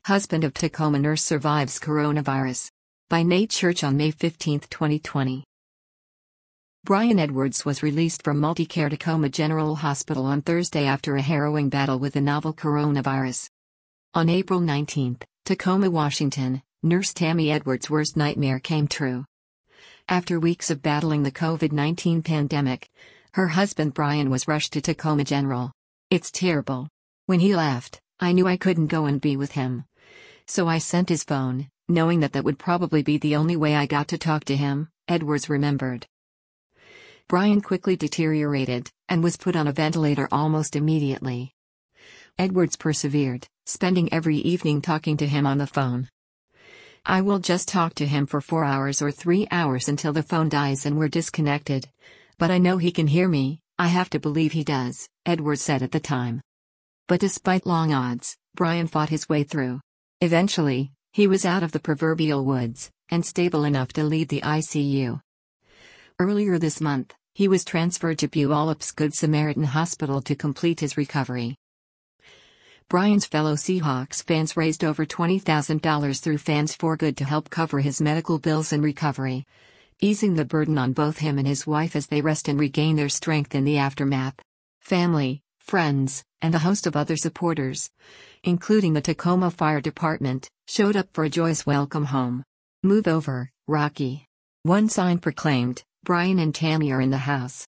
Husband of Tacoma nurse survives coronavirus. By Nate Church on May 15, 2020. Brian Edwards was released from Multicare Tacoma General Hospital on Thursday after a harrowing battle with the novel coronavirus. On April 19, Tacoma, Washington, nurse Tammy Edwards' worst nightmare came true. After weeks of battling the COVID-19 pandemic, her husband Brian was rushed to Tacoma General. "It's terrible. When he left, I knew I couldn't go and be with him. So I sent his phone, knowing that would probably be the only way I got to talk to him," Edwards remembered. Brian quickly deteriorated, and was put on a ventilator almost immediately. Edwards persevered, spending every evening talking to him on the phone. "I will just talk to him for 4 hours or 3 hours until the phone dies and we're disconnected. But I know he can hear me, I have to believe he does," Edwards said at the time. But despite long odds, Brian fought his way through. Eventually, he was out of the proverbial woods, and stable enough to leave the ICU. Earlier this month, he was transferred to Puyallups Good Samaritan Hospital to complete his recovery. Brian's fellow Seahawks fans raised over $20,000 through Fans for Good to help cover his medical bills and recovery, easing the burden on both him and his wife as they rest and regain their strength in the aftermath. Family, friends, and a host of other supporters, including the Tacoma Fire Department, showed up for a joyous welcome home. "Move over, Rocky." One sign proclaimed, "Brian and Tammy are in the house."